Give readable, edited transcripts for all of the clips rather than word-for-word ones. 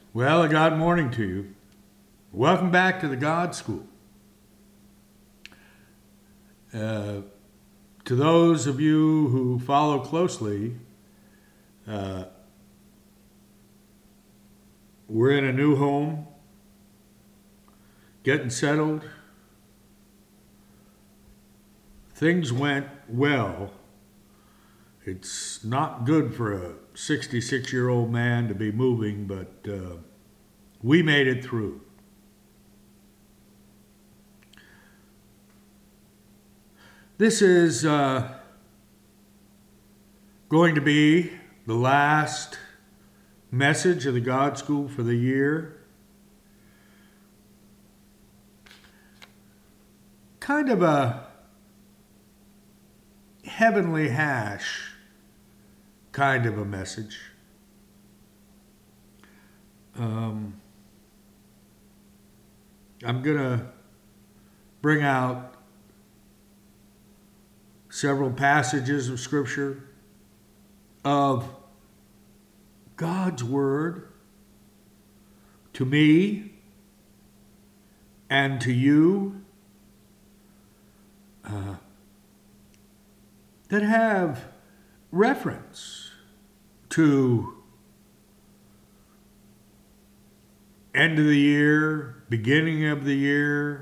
Well, a God morning to you. Welcome back to the God School. To those of you who follow closely, we're in a new home, getting settled. Things went well. It's not good for a 66-year-old man to be moving, but we made it through. This is going to be the last message of the God School for the year. Kind of a heavenly hash kind of a message. I'm going to bring out several passages of Scripture of God's Word to me and to you that have reference to end of the year, beginning of the year,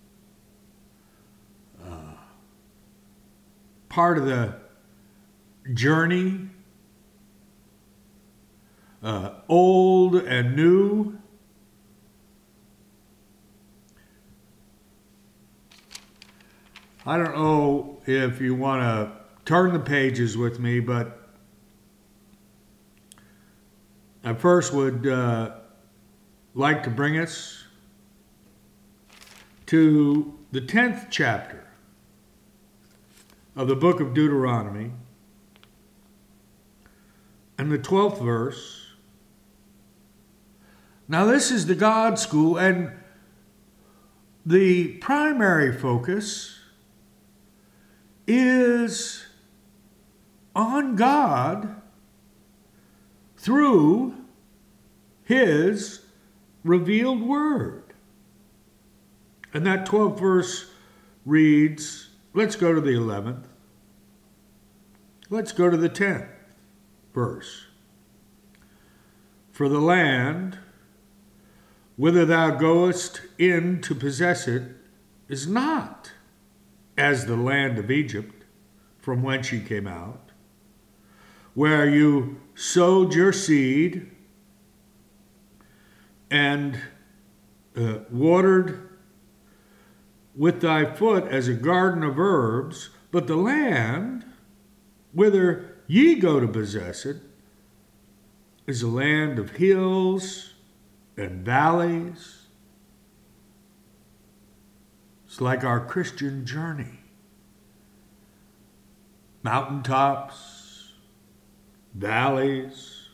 part of the journey, old and new. I don't know if you want to turn the pages with me, but I first would like to bring us to the 10th chapter of the book of Deuteronomy and the 12th verse. Now this is the God School, and the primary focus is on God through His revealed Word. And that 12th verse reads, let's go to the 11th. Let's go to the 10th verse. For the land whither thou goest in to possess it is not as the land of Egypt, from whence ye came out, where you sowed your seed and watered with thy foot as a garden of herbs, but the land whither ye go to possess it is a land of hills and valleys. It's like our Christian journey. Mountaintops, valleys,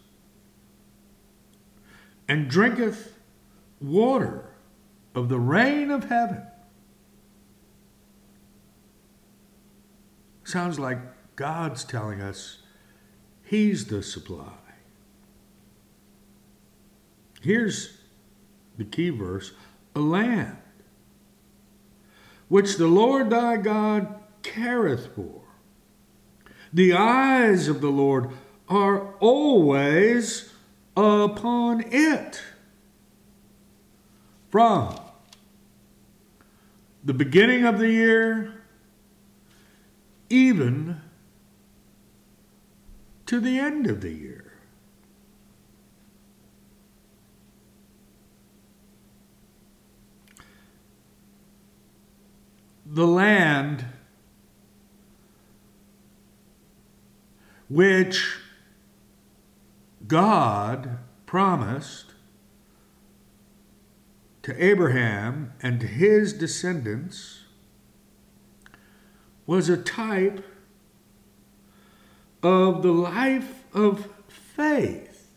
and drinketh water of the rain of heaven. Sounds like God's telling us He's the supply. Here's the key verse: a land which the Lord thy God careth for. The eyes of the Lord are always upon it. From the beginning of the year even to the end of the year. The land which God promised to Abraham and to his descendants was a type of the life of faith.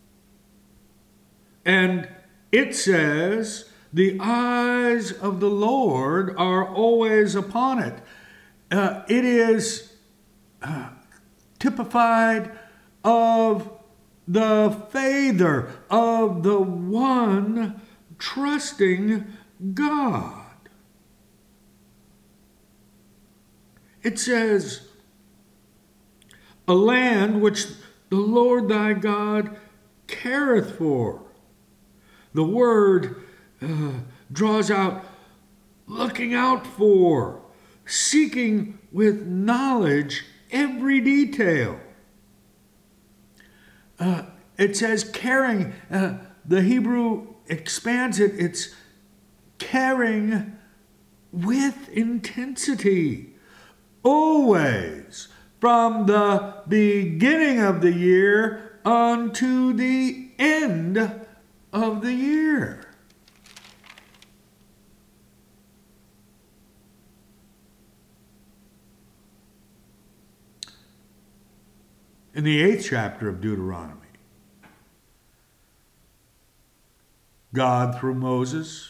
And it says, the eyes of the Lord are always upon it. It is typified of the favor of the one trusting God. It says, a land which the Lord thy God careth for. The word draws out looking out for, seeking with knowledge every detail. It says caring. The Hebrew expands it. It's caring with intensity. Always, from the beginning of the year unto the end of the year. In the 8th chapter of Deuteronomy, God, through Moses,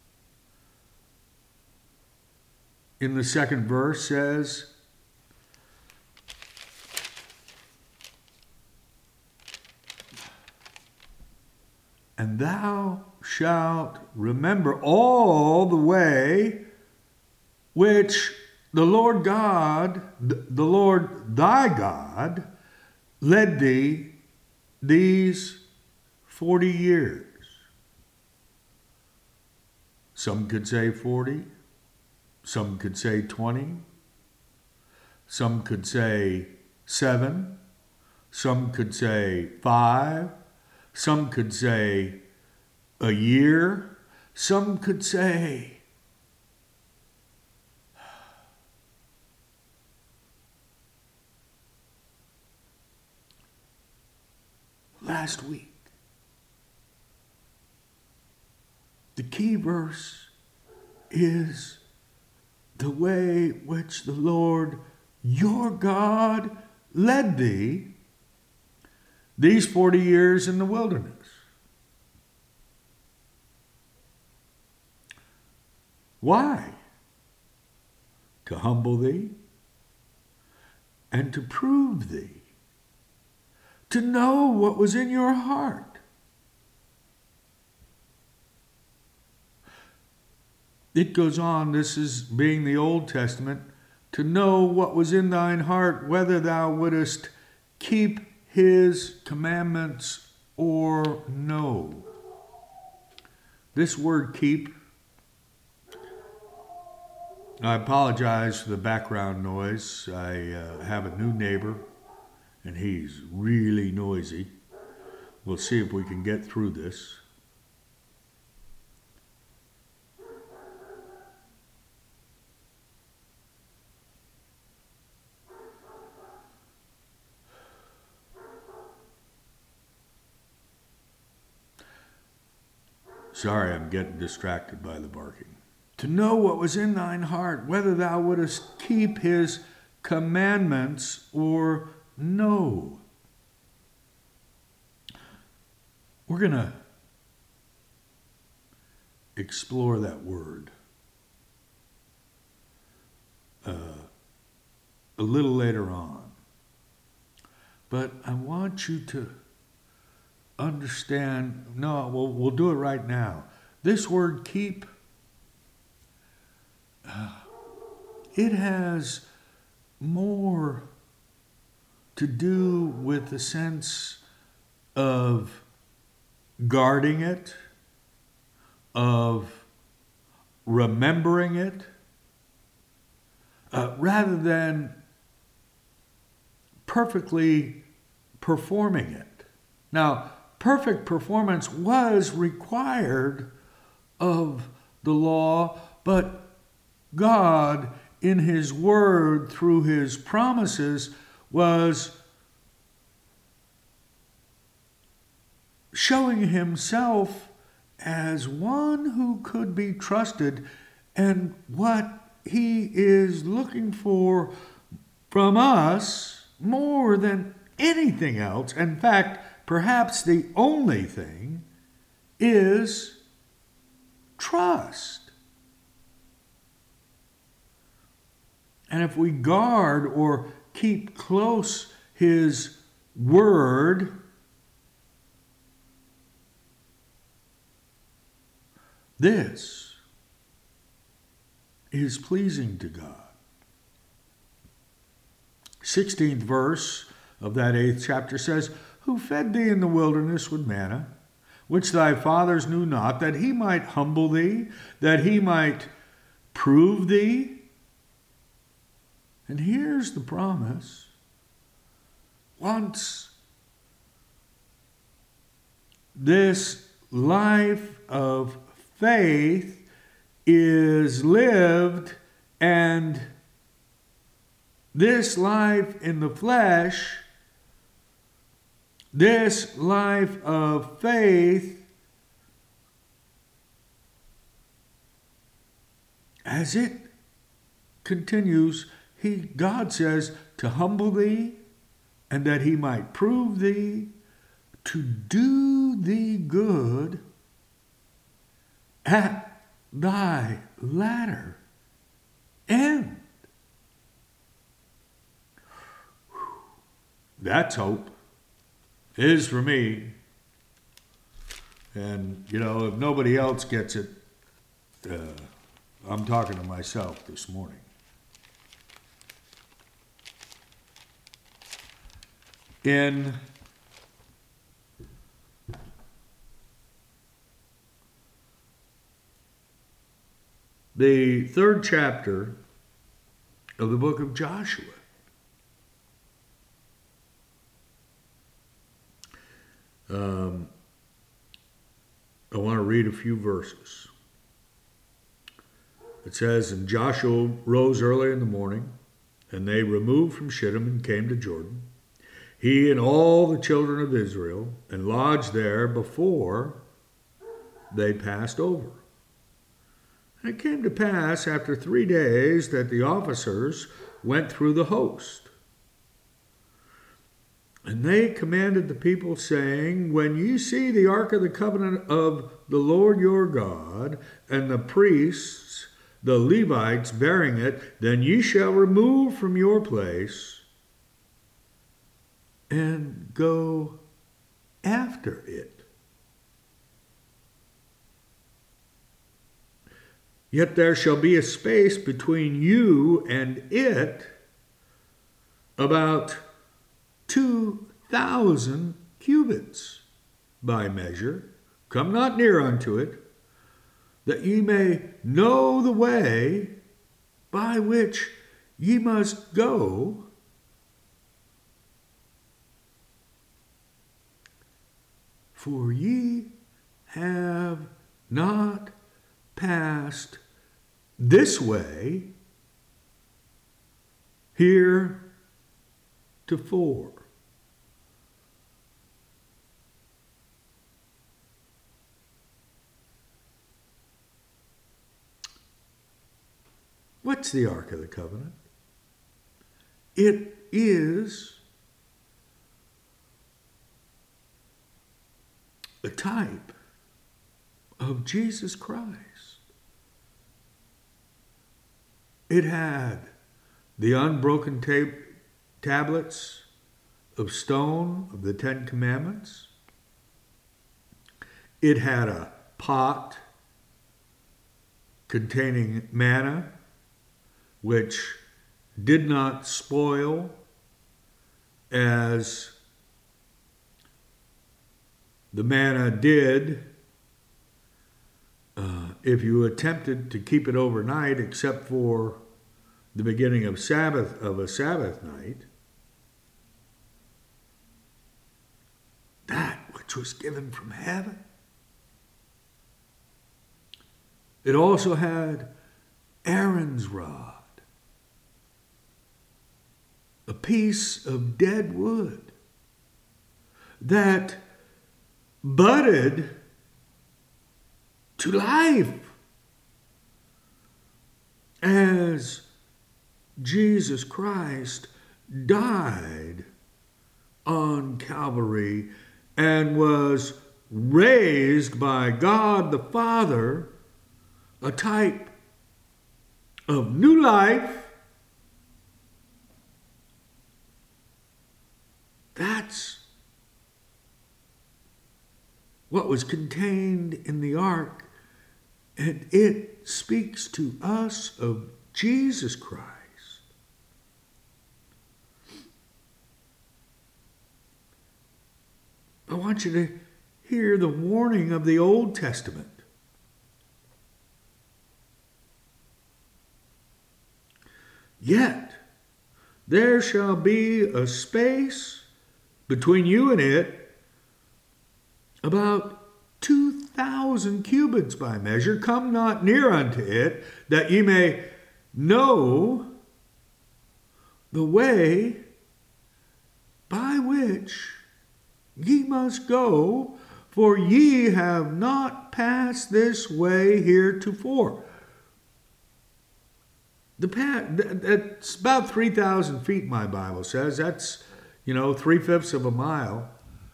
in the 2nd verse says, and thou shalt remember all the way which the Lord God, the Lord thy God, led thee these 40 years. Some could say 40. Some could say 20. Some could say 7. Some could say 5. Some could say a year. Some could say last week. The key verse is the way which the Lord your God led thee these 40 years in the wilderness. Why? To humble thee and to prove thee, to know what was in your heart. It goes on, this is being the Old Testament, to know what was in thine heart, whether thou wouldest keep his commandments or no. This word keep, I apologize for the background noise. I have a new neighbor and he's really noisy. We'll see if we can get through this. Sorry, I'm getting distracted by the barking. To know what was in thine heart, whether thou wouldest keep his commandments or no. We're going to explore that word a little later on. But I want you to understand, we'll do it right now. This word keep, it has more to do with the sense of guarding it, of remembering it, rather than perfectly performing it. Now, perfect performance was required of the law, but God, in his word, through his promises, was showing himself as one who could be trusted, and what he is looking for from us more than anything else, in fact, perhaps the only thing, is trust. And if we guard or keep close his word, This is pleasing to God. 16th verse of that 8th chapter says, "Who fed thee in the wilderness with manna, which thy fathers knew not, that he might humble thee, that he might prove thee." And here's the promise. Once this life of faith is lived, and this life in the flesh, this life of faith, as it continues, God says to humble thee, and that he might prove thee, to do thee good at thy latter end. That's hope. It is for me. And, if nobody else gets it, I'm talking to myself this morning. In the 3rd chapter of the book of Joshua, I want to read a few verses. It says, "And Joshua rose early in the morning, and they removed from Shittim and came to Jordan, he and all the children of Israel, and lodged there before they passed over. And it came to pass after 3 days that the officers went through the host. And they commanded the people, saying, When ye see the ark of the covenant of the Lord your God, and the priests, the Levites, bearing it, then ye shall remove from your place and go after it. Yet there shall be a space between you and it, about 2,000 cubits by measure. Come not near unto it, that ye may know the way by which ye must go. For ye have not passed this way heretofore. What's the Ark of the Covenant? It is a type of Jesus Christ. It had the unbroken tablets of stone of the 10 Commandments. It had a pot containing manna, which did not spoil as the manna did if you attempted to keep it overnight, except for the beginning of a Sabbath night. That which was given from heaven. It also had Aaron's rod, a piece of dead wood that budded to life as Jesus Christ died on Calvary and was raised by God the Father, a type of new life. That's what was contained in the ark And it speaks to us of Jesus Christ. I want you to hear the warning of the Old Testament. Yet there shall be a space between you and it, about 2,000 cubits by measure. Come not near unto it, that ye may know the way by which ye must go, for ye have not passed this way heretofore. That's about 3,000 feet, my Bible says. That's, 3/5 of a mile.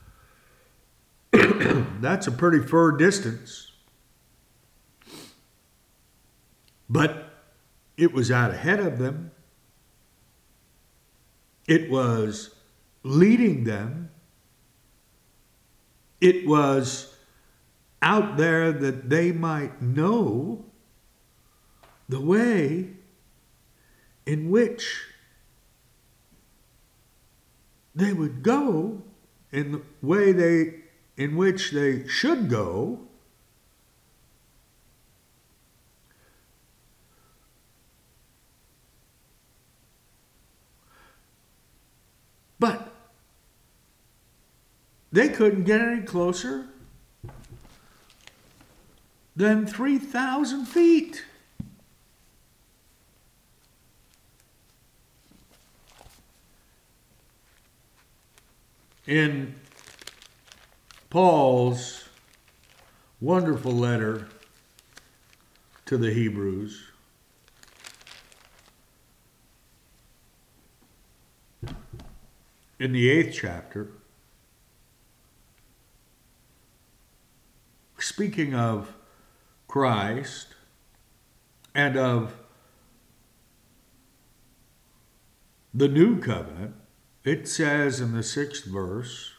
That's a pretty far distance. But it was out ahead of them. It was leading them. It was out there that they might know the way in which they would go, in the way in which they should go. But they couldn't get any closer than 3,000 feet. In Paul's wonderful letter to the Hebrews, in the 8th chapter, speaking of Christ and of the new covenant, it says in the 6th verse,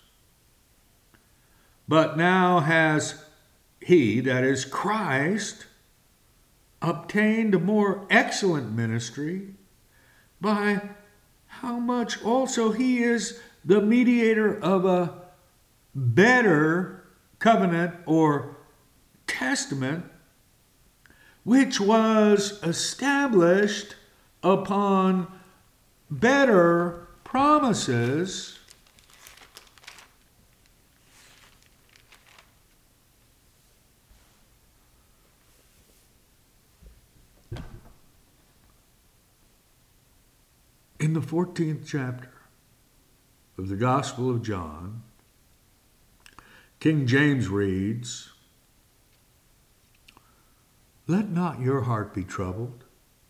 but now has he, that is Christ, obtained a more excellent ministry, by how much also he is the mediator of a better covenant or testament, which was established upon better promises, in the 14th chapter of the Gospel of John, King James reads, let not your heart be troubled.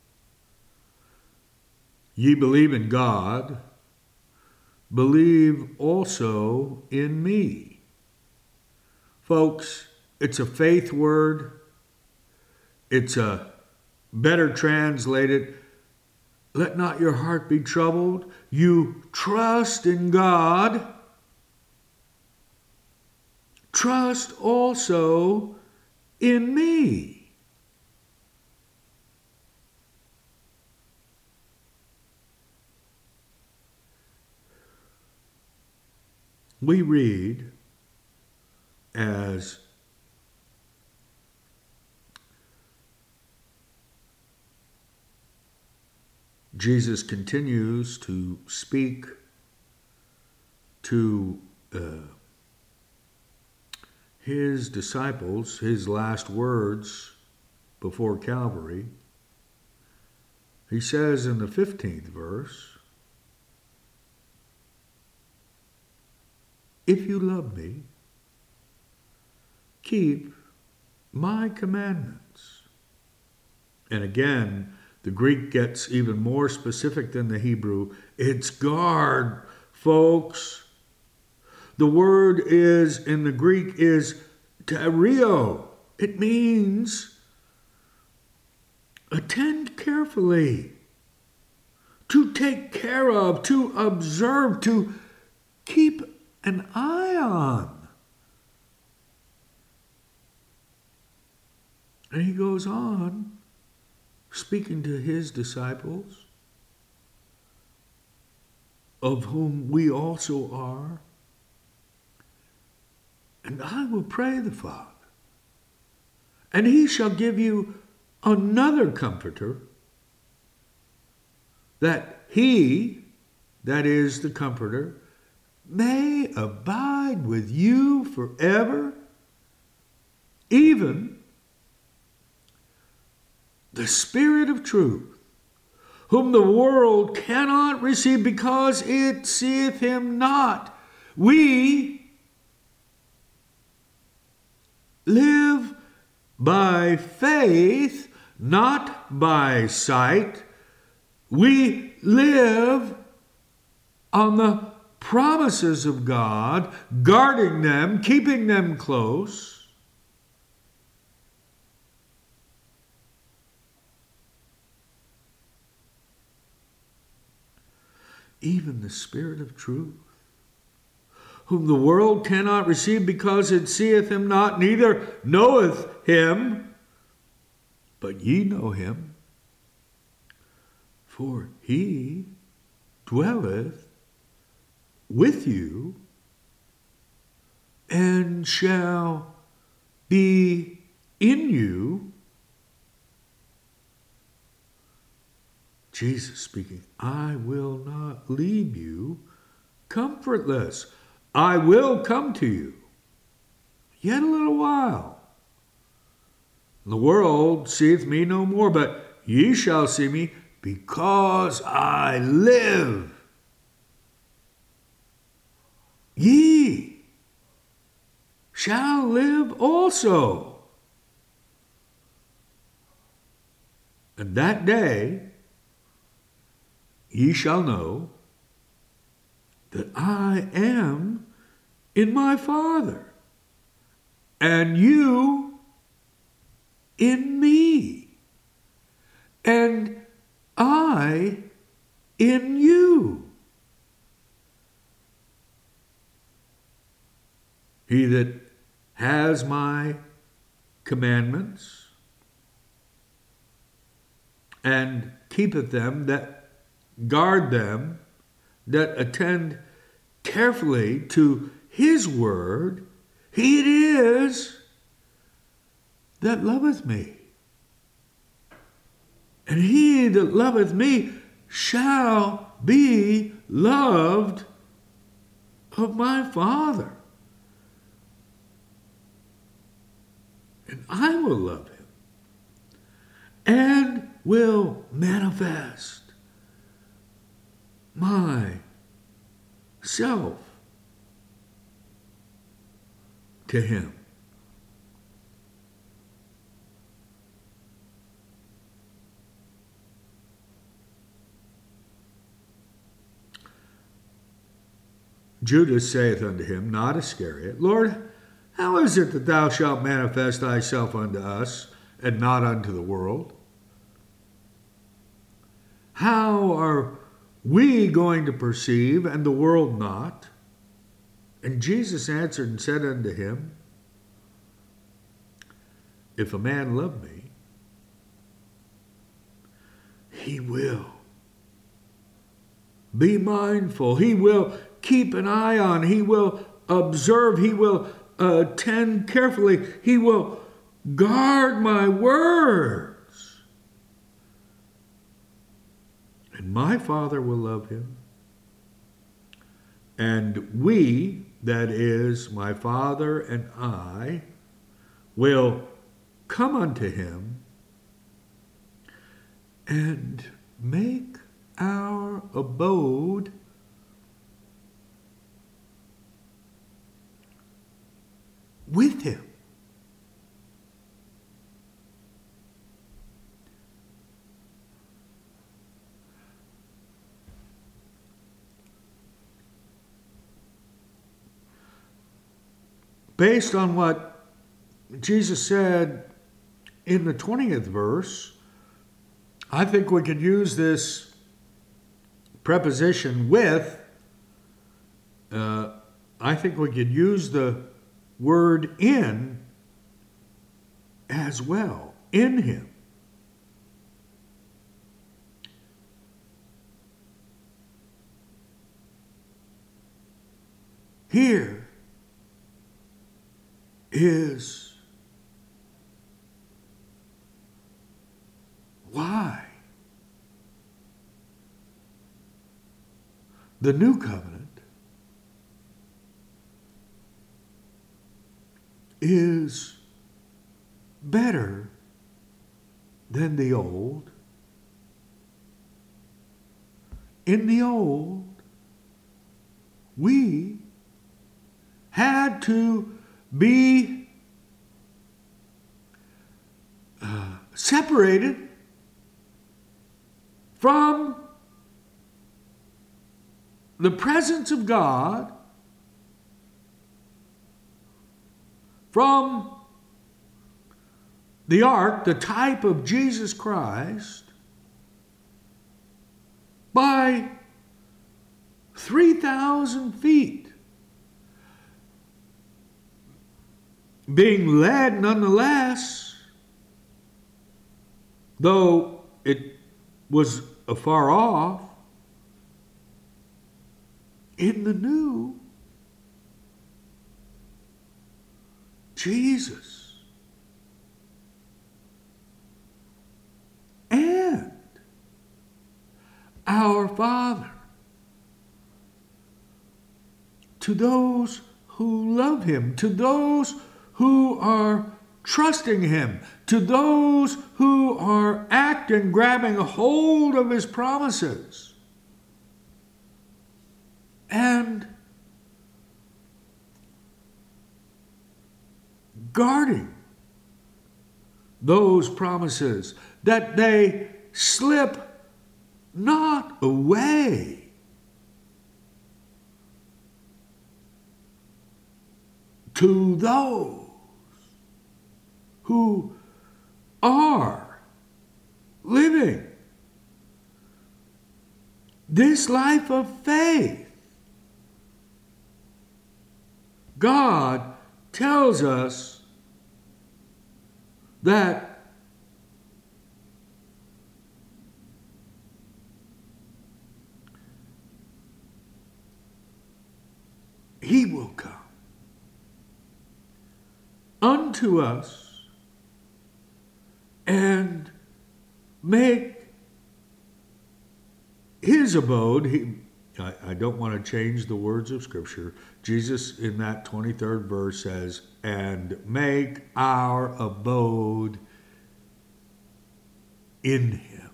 Ye believe in God, believe also in me. Folks, it's a faith word. It's a better translated, let not your heart be troubled. You trust in God. Trust also in me. We read as Jesus continues to speak to his disciples, his last words before Calvary. He says in the 15th verse, if you love me, keep my commandments. And again, the Greek gets even more specific than the Hebrew. It's guard, folks. The word is, in the Greek, is terio. It means attend carefully, to take care of, to observe, to keep an eye on. And he goes on, speaking to his disciples, of whom we also are. And I will pray the Father, and he shall give you another comforter, that he, that is the comforter, may abide with you forever, even the Spirit of truth, whom the world cannot receive because it seeth him not. We live by faith, not by sight. We live on the promises of God, guarding them, keeping them close. Even the Spirit of truth, whom the world cannot receive because it seeth him not, neither knoweth him, but ye know him, for he dwelleth with you and shall be in you. Jesus speaking, I will not leave you comfortless. I will come to you. Yet a little while. The world seeth me no more, but ye shall see me, because I live. Ye shall live also. And that day ye shall know that I am in my Father, and you in me, and I in you. He that has my commandments and keepeth them, that guard them, that attend carefully to his word, he it is that loveth me. And he that loveth me shall be loved of my Father. And I will love him and will manifest myself to him. Judas saith unto him, not Iscariot, Lord, how is it that thou shalt manifest thyself unto us, and not unto the world? How are we going to perceive, and the world not? And Jesus answered and said unto him, if a man love me, he will be mindful. He will keep an eye on. He will observe. He will attend carefully. He will guard my words. And my Father will love him. And we, that is, my Father and I, will come unto him and make our abode with him. Based on what Jesus said in the 20th verse, I think we could use this preposition with. I think we could use the word in as well. in him. Here is why the new covenant is better than the old. In the old, we had to be separated from the presence of God, from the ark, the type of Jesus Christ, by 3,000 feet. Being led nonetheless, though it was afar off, in the new, Jesus and our Father, to those who love him, to those who are trusting him, to those who are acting, grabbing a hold of his promises, and guarding those promises, that they slip not away. To those who are living this life of faith. God tells us that he will come unto us and make his abode. I don't want to change the words of Scripture. Jesus in that 23rd verse says, and make our abode in him.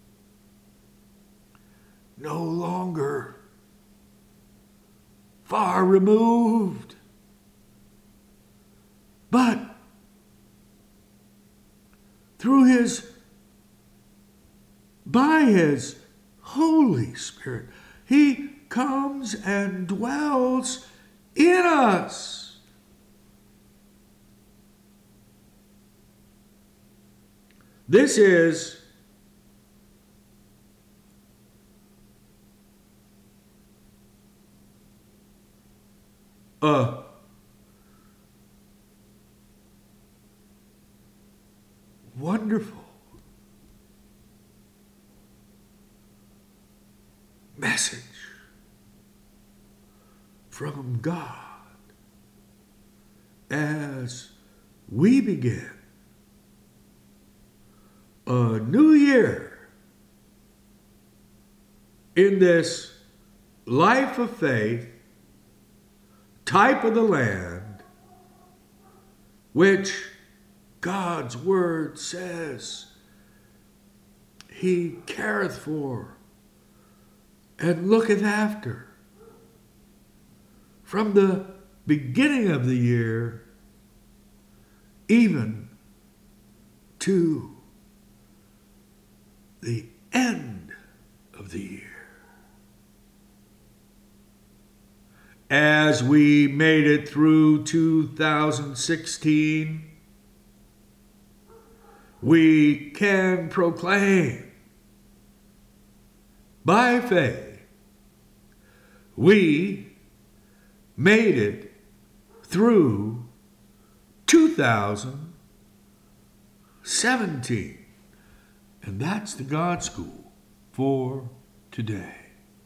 No longer far removed, but by his Holy Spirit, he comes and dwells in us. This is a wonderful message from God as we begin a new year in this life of faith, type of the land, which God's word says he careth for and looketh after from the beginning of the year even to the end of the year. As we made it through 2016, we can proclaim by faith we made it through 2017. 17. And that's the God School for today.